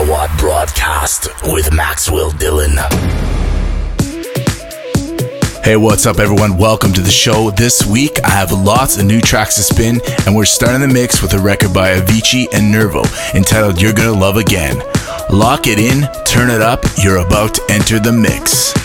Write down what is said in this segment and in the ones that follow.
Megawatt Broadcast with Maxwell Dillon. Hey, what's up everyone? Welcome to the show. This week I have lots of new tracks to spin, and we're starting the mix with a record by Avicii and Nervo entitled You're Gonna Love Again. Lock it in, turn it up, you're about to enter the mix.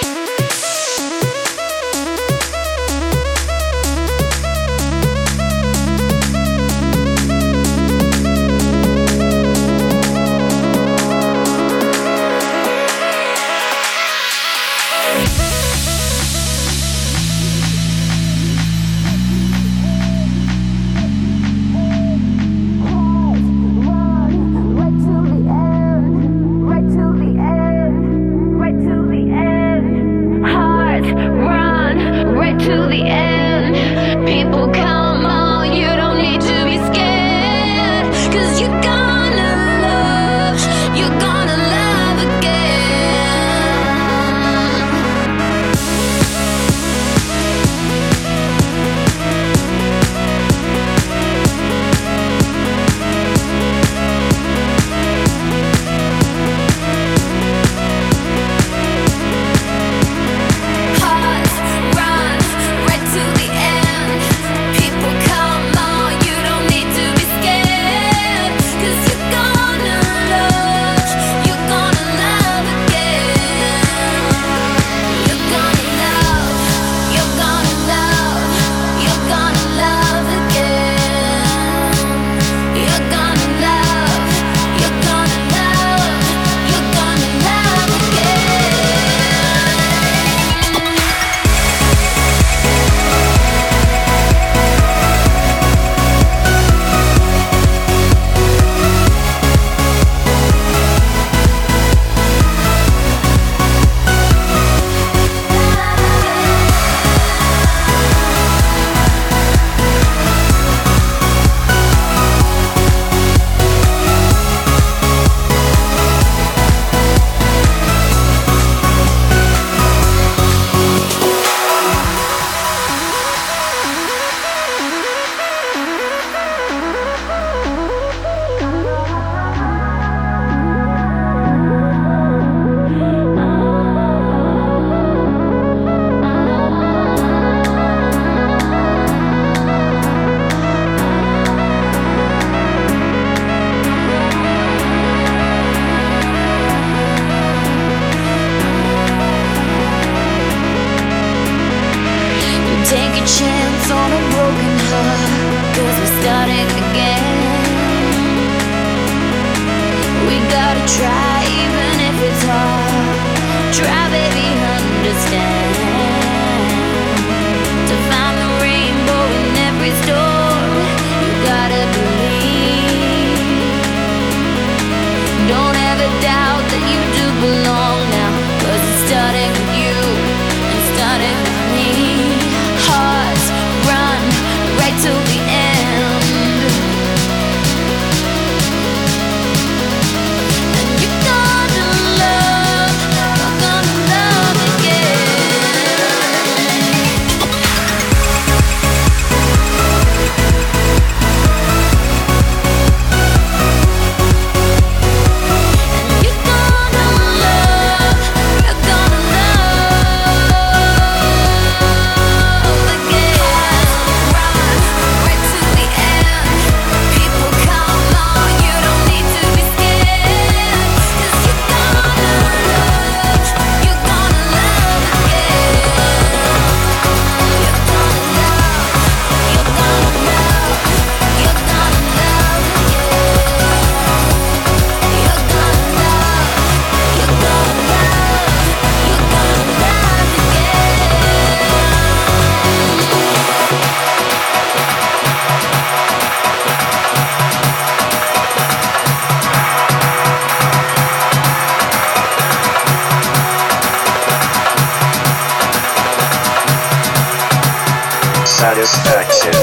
Satisfaction,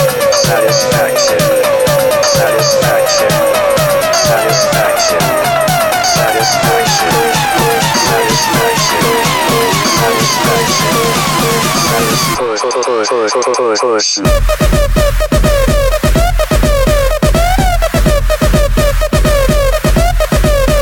satisfaction, satisfaction, satisfaction, satisfaction, satisfaction, satisfaction, satisfaction.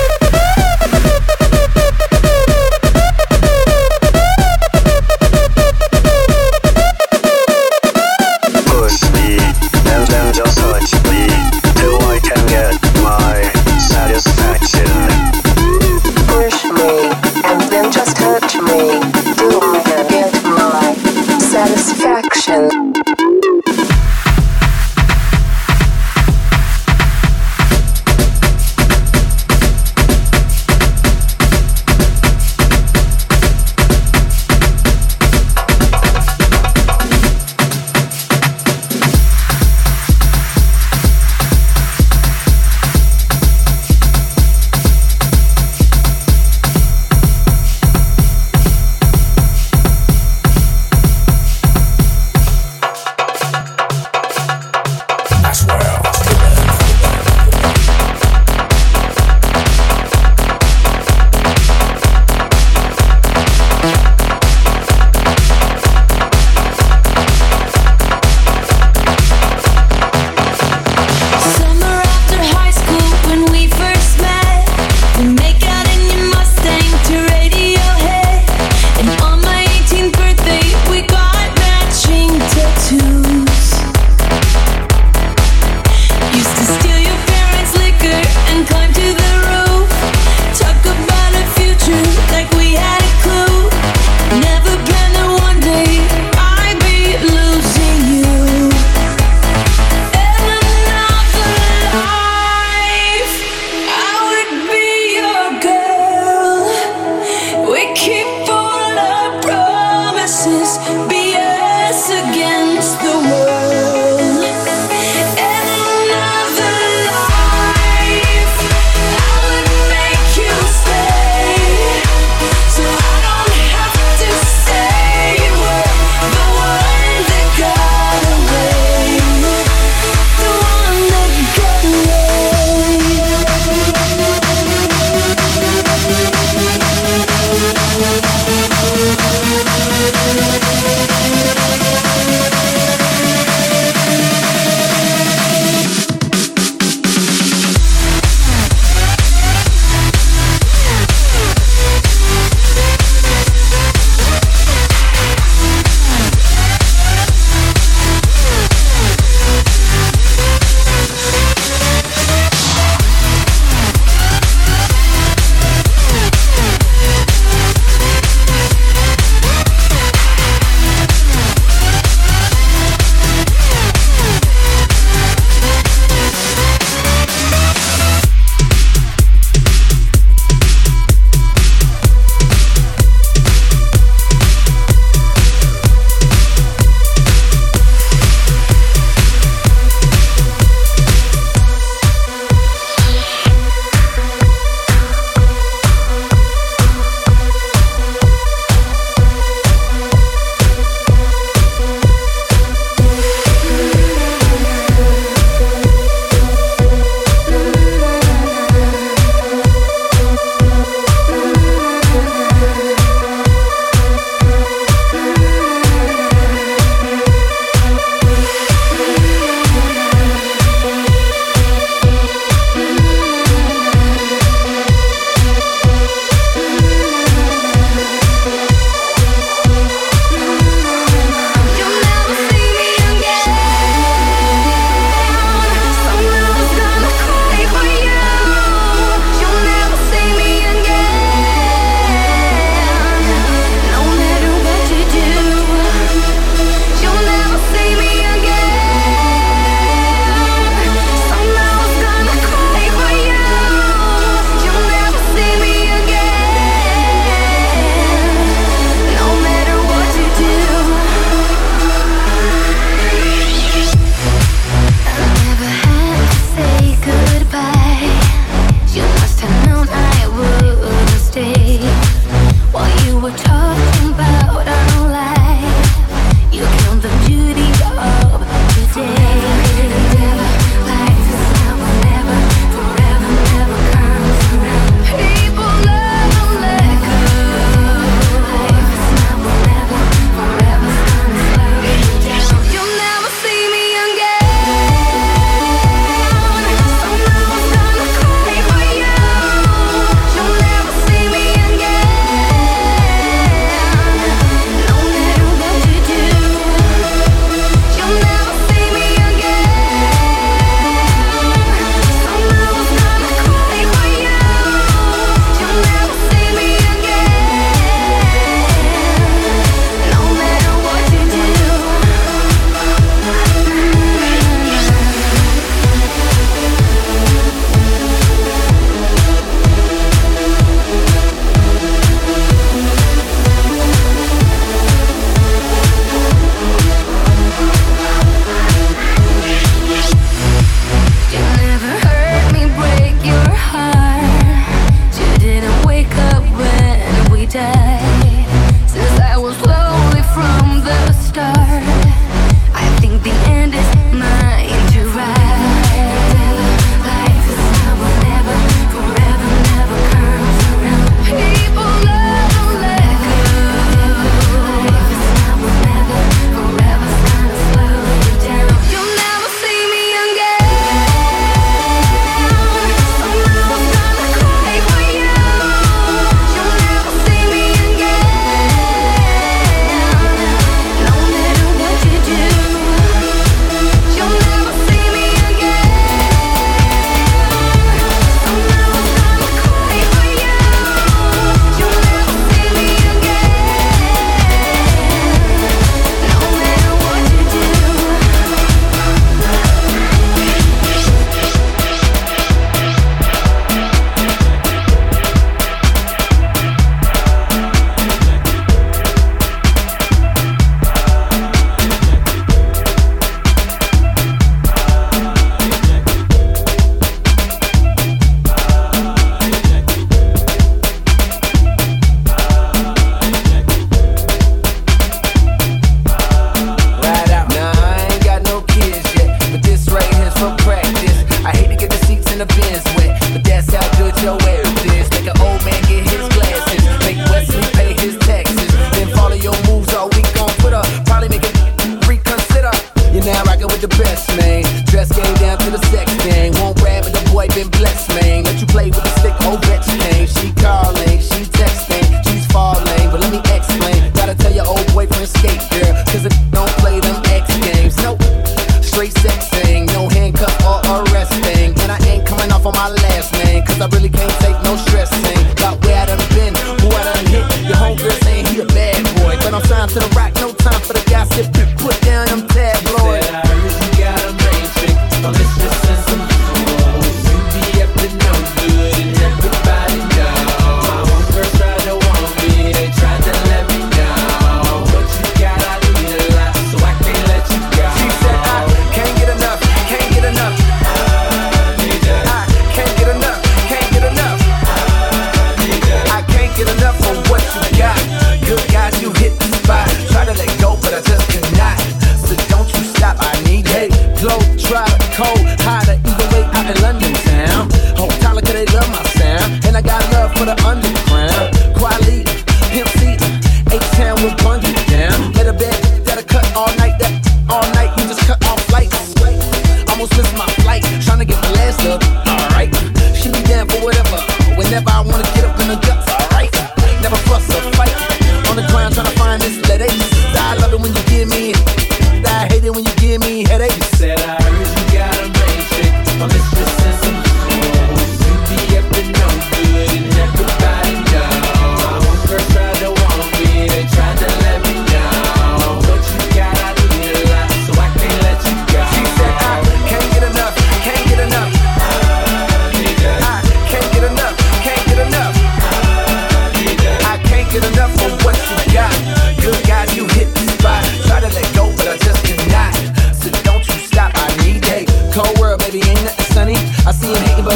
steal your parents' liquor and climb to the roof. Talk about a future like we had a clue. Never planned that one day I'd be losing you. In another life, I would be your girl. We keep all our promises, be us against the world. In another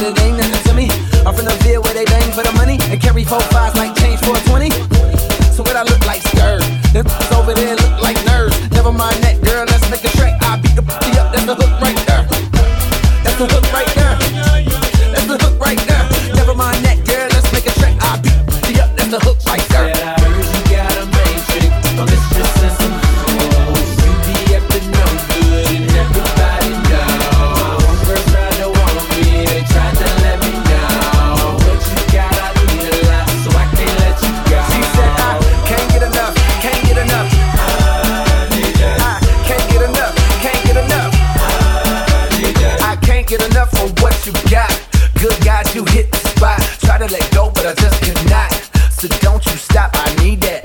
but it ain't nothing to me. I'm from the Ville where they bang for the money and carry 4 5s like change for a 20. So what I look like, scared? Them over there look like nerds. Never mind that, girl, let's make a track. I beat the booty up, that's the hook right there. That's the hook right there. That's the hook right there. Never mind that, girl, let's make a track. I beat the booty up, that's the hook right there. Said I heard you got a main chick, a mistress and some hoes. You be acting no good and everybody know. One girl tried to want me, they tried to let me know. What you got, I need a lot, so I can't let you go. She said I can't get enough, can't get enough. I can't get enough, can't get enough. I can't get enough of what you got. Good guys, you hit the spot. Try to let go, but I just could not. So don't you stop, I need that.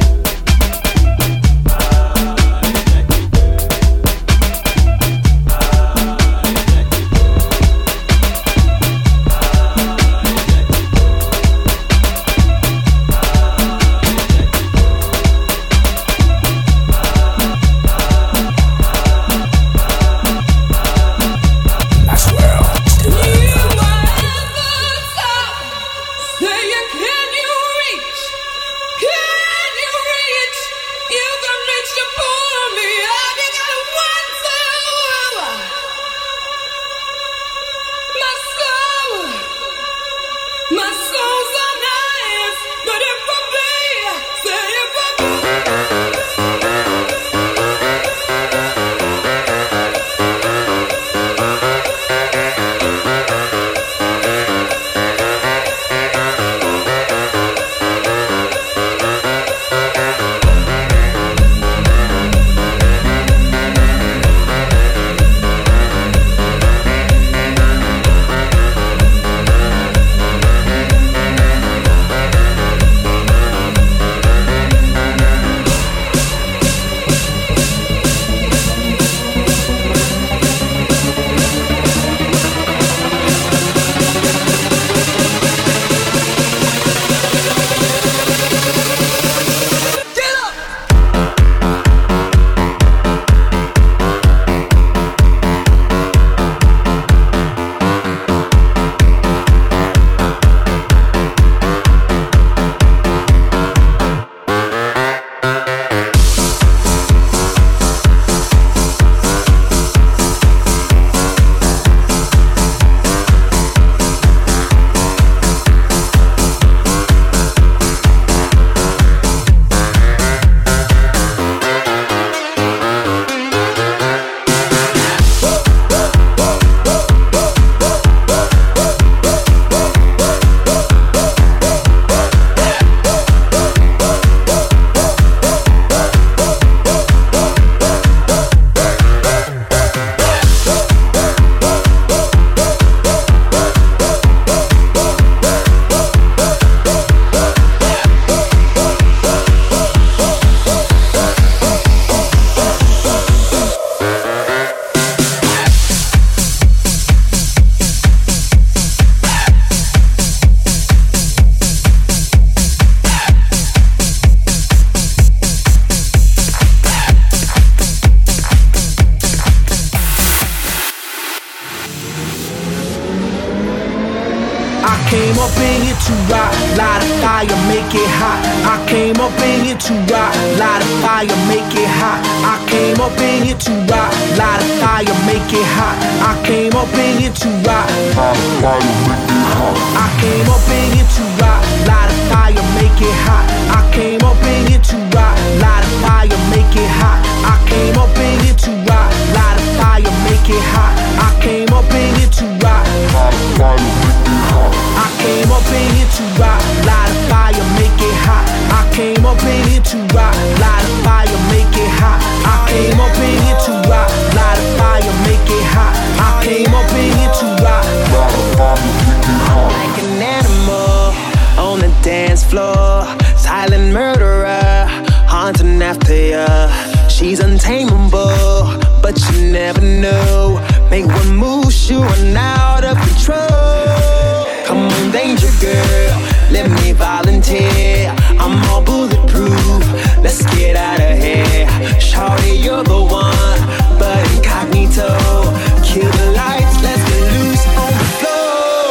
came up in here to rock, light a fire, make it hot. I came up in here to rock, light a fire, make it hot. I came up in here to rock, light a fire, make it hot. I came up in here to rock, light a fire, make it hot. I came up in here to rock, light a fire, make it hot. I came up in here to rock, light a fire, make it hot. I came up in here to rock, light a fire, make it hot. I came up in here to rock, light a fire, make it hot. I came up in here to rock, light a fire, make it hot. I came up in here to rock, light a fire, make it hot. I came up in here to rock, light a fire, make it hot. I came up in here to rock, light a fire, make it hot. Like an animal on the dance floor, silent murderer, haunting after ya. She's untamable, but you never know. Make one move, she run out of control. Come on, danger girl, let me volunteer. I'm all bulletproof, let's get out of here. Shawty, you're the one, but incognito. Kill the lights, let's get loose on the floor.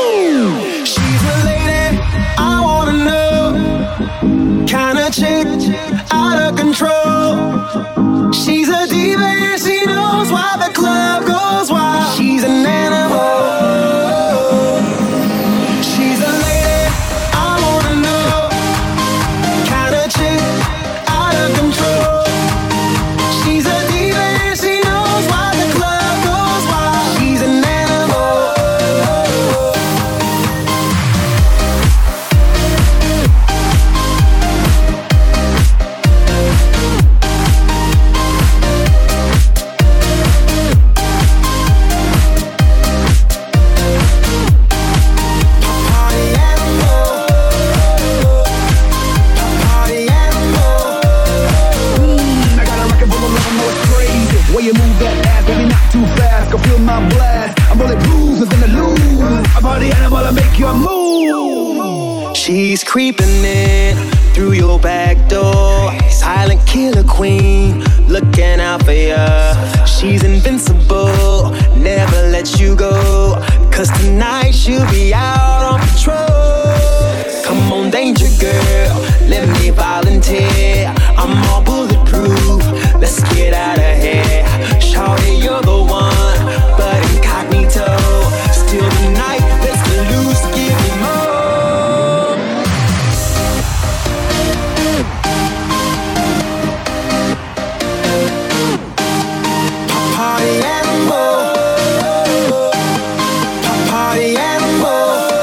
in the loop. A party animal to make you move. She's creeping in through your back door. Silent killer queen, looking out for ya. She's invincible, never let you go. Cause tonight she'll be out on patrol. Come on, danger girl, let me volunteer. I'm all bulletproof, let's get out of here. Shawty, you're the one, but incognito. Still the night, let's get loose, give me more. Party animal, party animal.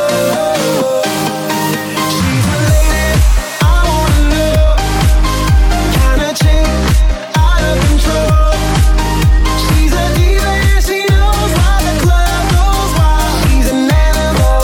She's a lady I wanna know, kinda chick out of control. She's a diva and she knows why the club goes wild. She's an animal.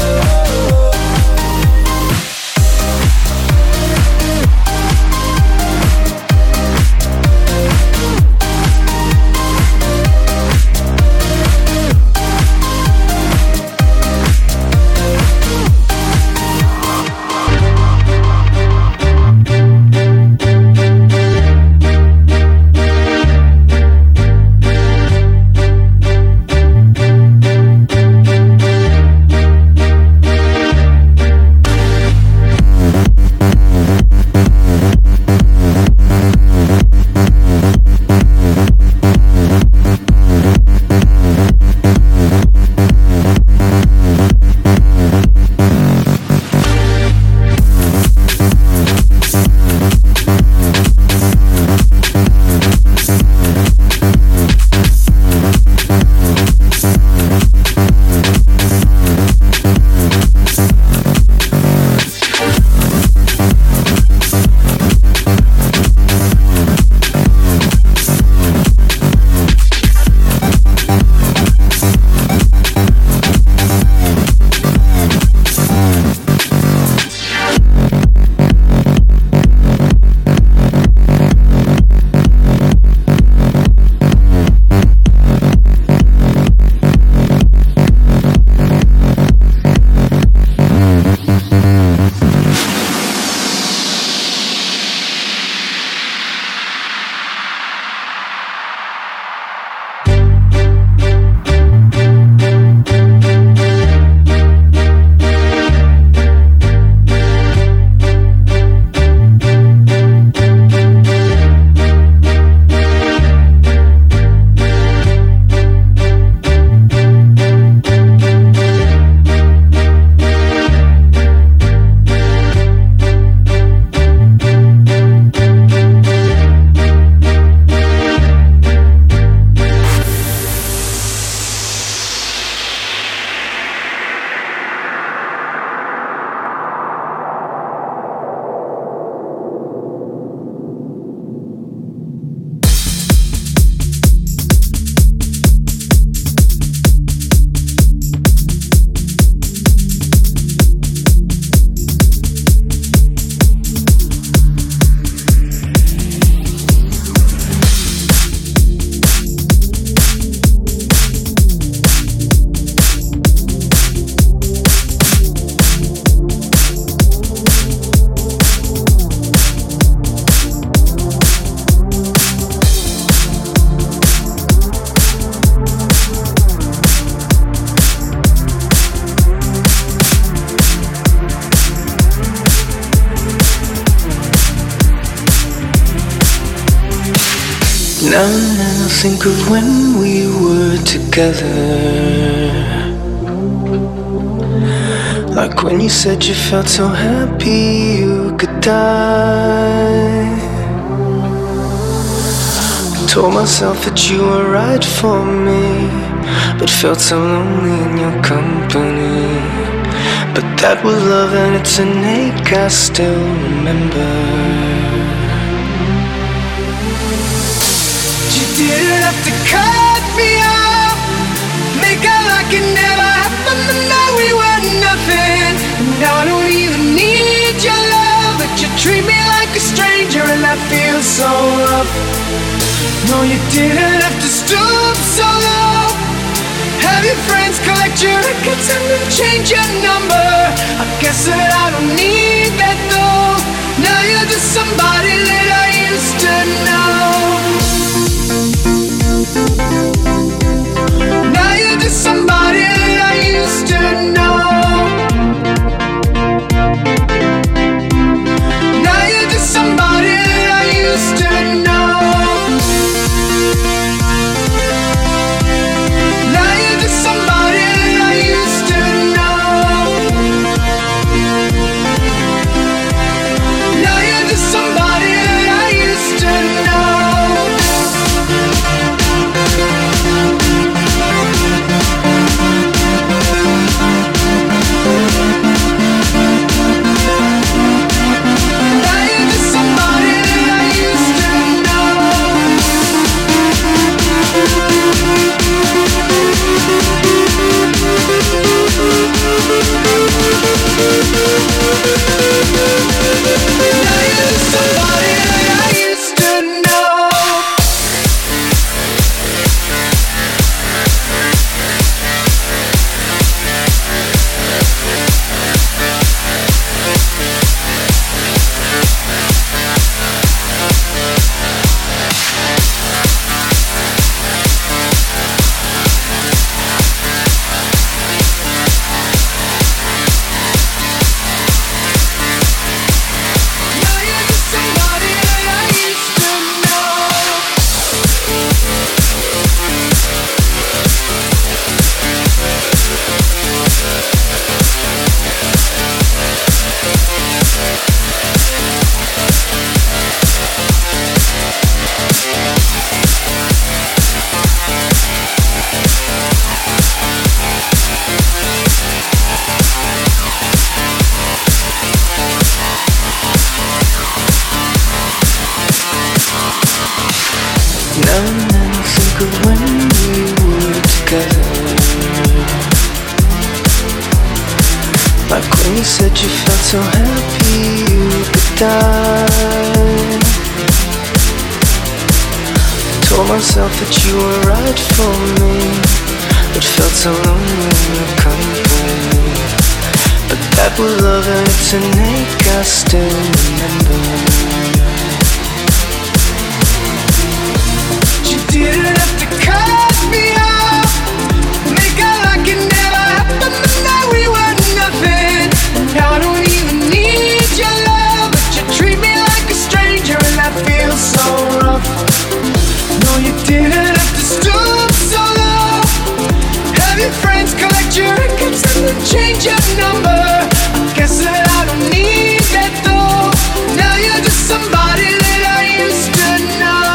Now and then I think of when we were together, like when you said you felt so happy you could die. Told myself that you were right for me, but felt so lonely in your company. But that was love and it's an ache I still remember. You didn't have to cut me off, make out like it never happened, and now we were nothing. And now I don't even need your love, but you treat me like a stranger and that feels so rough. No, you didn't have to stoop so low, have your friends collect guess that I don't need that though. Now you're just somebody that I used to know. Now you're just somebody that I used to know. Now you're just somebody that I used to know. Now you're just somebody that I used to know. Now you're just somebody that I used to know. Now you're just somebody that I used to know. Now you're just somebody that I used to know. Now you're just somebody that I used to know. Now and then I think of when we were together. Like when you said you felt so happy you could die. Told myself that you were right for me, but felt so lonely in your company. But that was love and it's an ache I still remember. You didn't have to cut me off, make out like it never happened the night we were nothing. Now I don't even need your love, but you treat me like a stranger and that feels so rough. No, you didn't have to stoop so low, have your friends collect your records and then change your number. I guess that I don't need that though. Now you're just somebody that I used to know.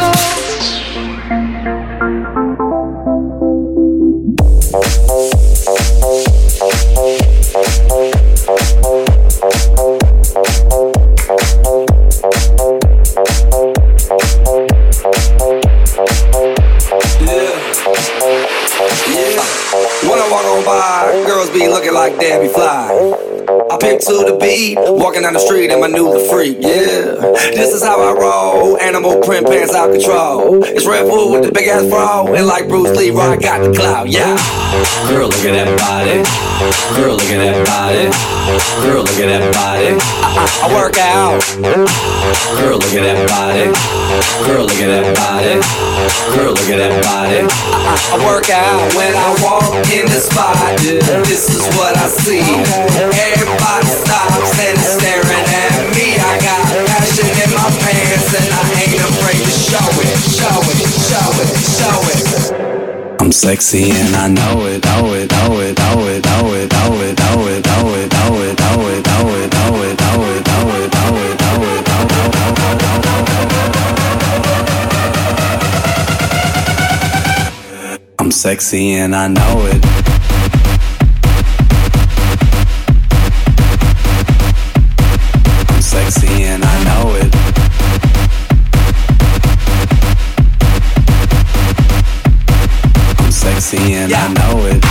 When I walk on by, girls be looking like Debbie Fly. I pimp to the beat, walking down the street in my new The Freak, yeah. This is how I roll, animal print pants out control. It's Red Bull with the big ass bra, and like Bruce Lee, I got the clout, yeah. Girl, look at that body. Girl, look at that body. Girl, look at that body. I work out. Girl, look at that body. Girl, look at that body. Girl, look at that body. I work out when I walk in the spot. This is what I see. Everybody stops and is staring at me. I got passion in my pants and I ain't afraid to show it, show it, show it, show it. I'm sexy and I know it, know it, know it, know it, know it, know it, know it, know it, know it, know it, know it, know it, know it, know it, know it, know it, I'm sexy and I know it. I'm sexy and I know it. I'm sexy and I know it.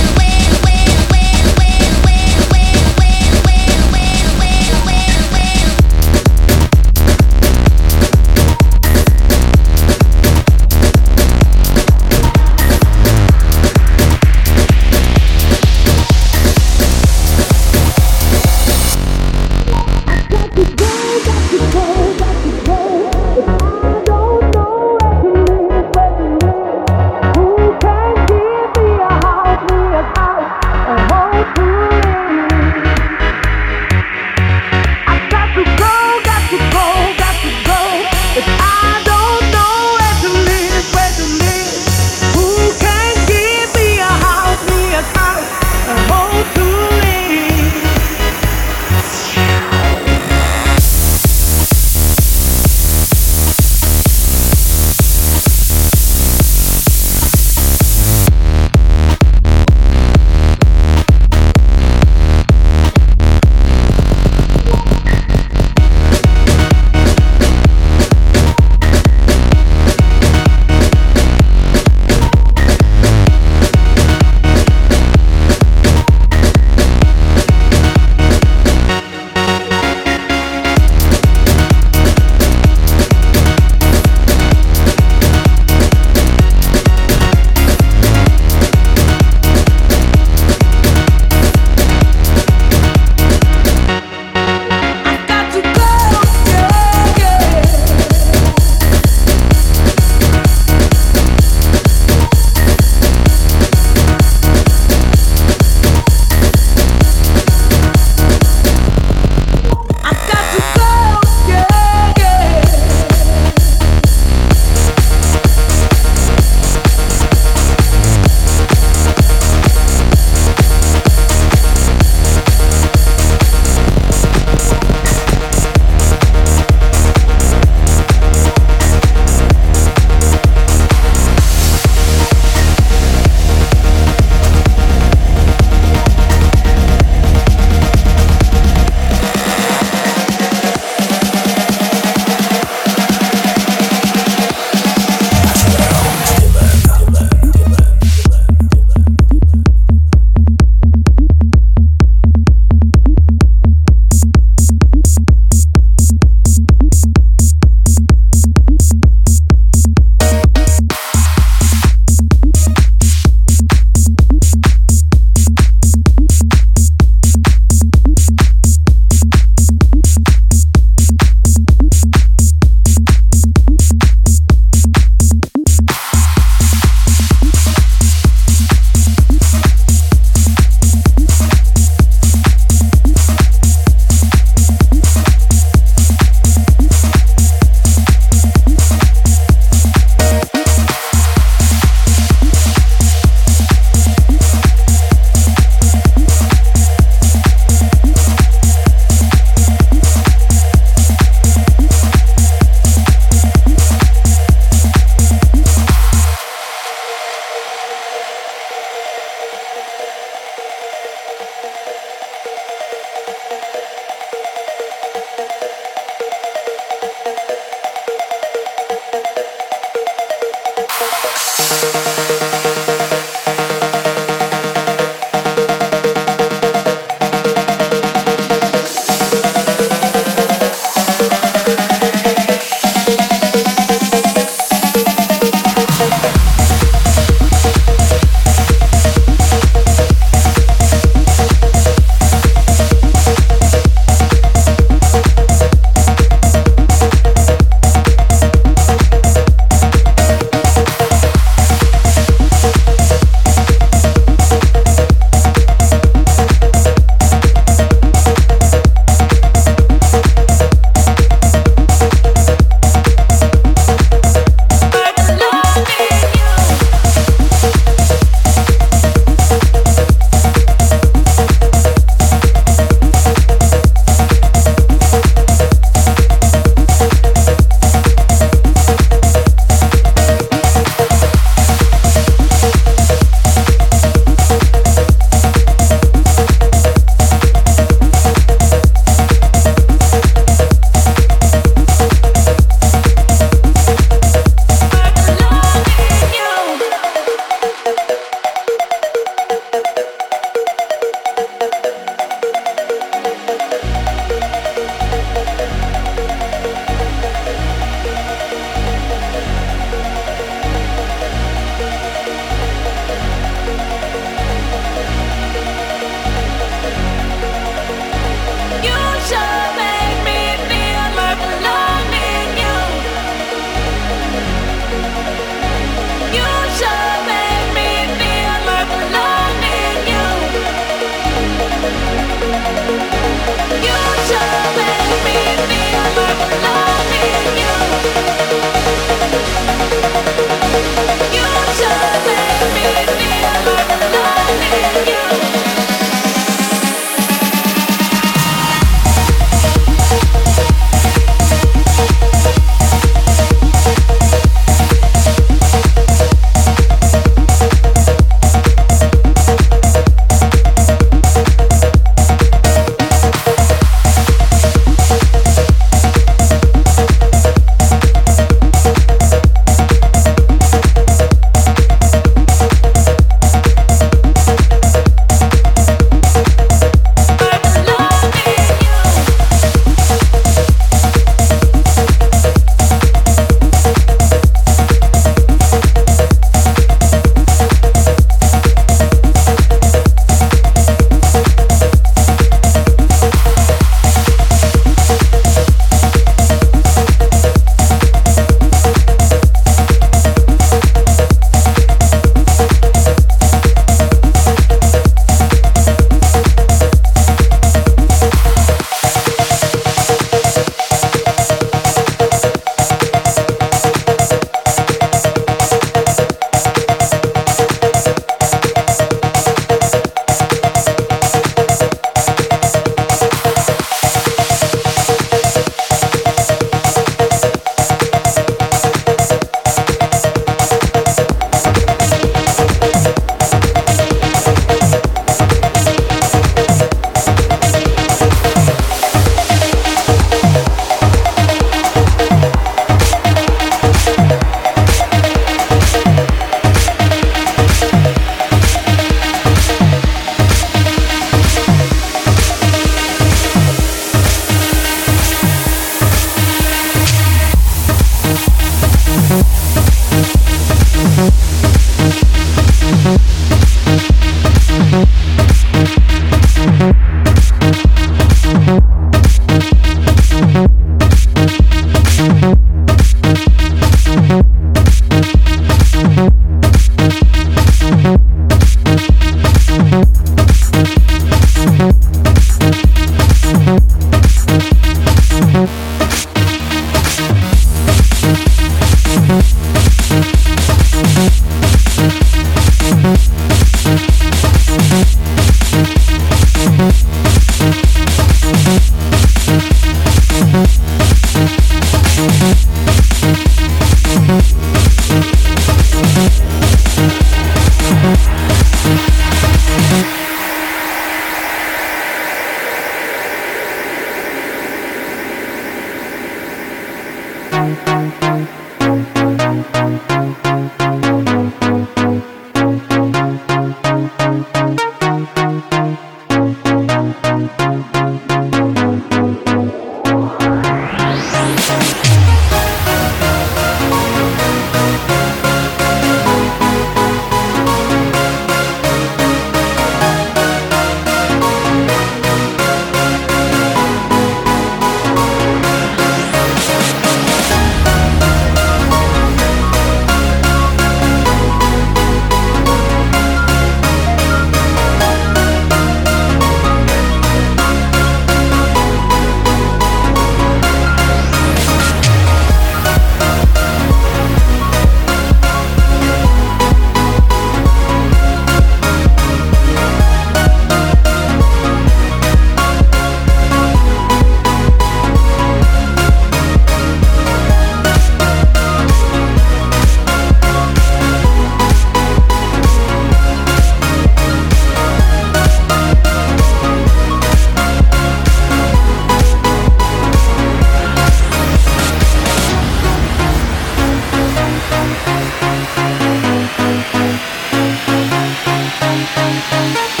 Thank